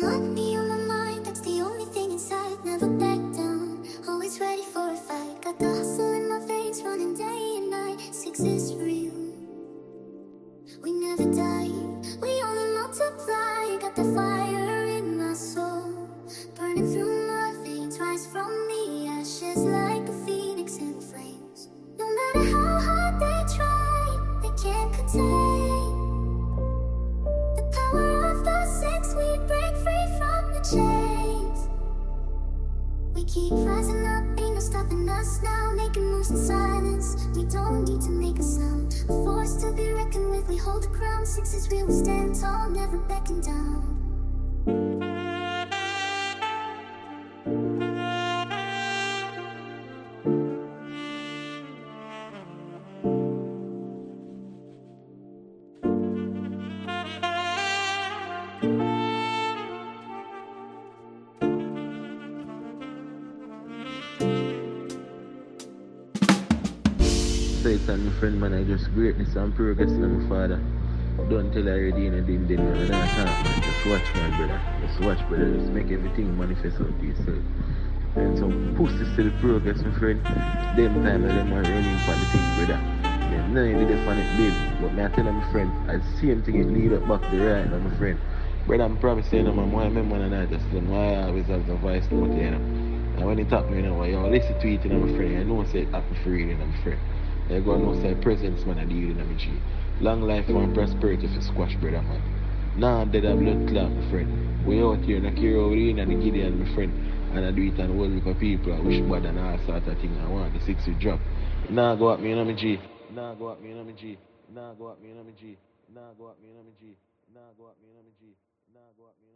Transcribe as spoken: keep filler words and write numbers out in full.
want me on my mind, that's the only thing inside. Never back down, always ready for a fight. Got the hustle in my veins, running day and night. Six is real, we never die, we only multiply. Got the fire in my soul, burning through my veins. Rise from the ashes like a phoenix in flames. No matter how hard they try, they can't contain the power of the six. We break free from the chains. We keep rising up, ain't no stopping us now. Making moves in silence, we don't need to make a sound. A force to be reckoned with, we hold the crown. Six is real, we stand tall, never backing down. Faith and my friend, man, I just greatness and progress to my father. Don't tell her already in a dim dim, man. I don't talk, man. Just watch, man, brother. Just watch, brother. Just make everything manifest out to yourself. And some pussy still progress, my friend. Them time, them are running for the thing, brother. Them none did it for it big. But me I tell them, my friend, I see him thing it lead up back to the right, now, my friend. Brother, I'm promising them, man, why I remember and I just them, why I always have the voice note, you know. And when it happen, you know, you listen to it, you know, my friend, I know say it happen for real, you know, my friend. You go and know say presence, man, I deal in my G. Long life and prosperity for squash, brother, man. Nah, dead a blood clot, my friend. We out here, and I carry over in and the Gideon, my friend. And I do it on the whole group of people. I wish bad and all sort of thing. I want the six to drop. Nah, go at me, you know, my G. Nah, go at me, you know, my G. Nah, go at me, you know, my G. Nah, go at me, you know, my G. Nah, go at me, you know, my G. Nah, go at me, you know, my G.